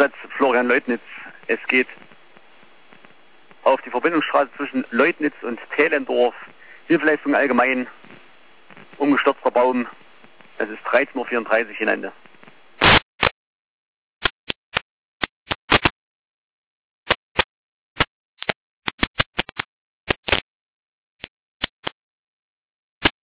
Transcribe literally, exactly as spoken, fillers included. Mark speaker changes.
Speaker 1: Einsatz Florian Leutnitz. Es geht auf die Verbindungsstraße zwischen Leutnitz und Tehlendorf. Hilfeleistung allgemein. Umgestürzter Baum. Es ist dreizehn Uhr vierunddreißig in Ende.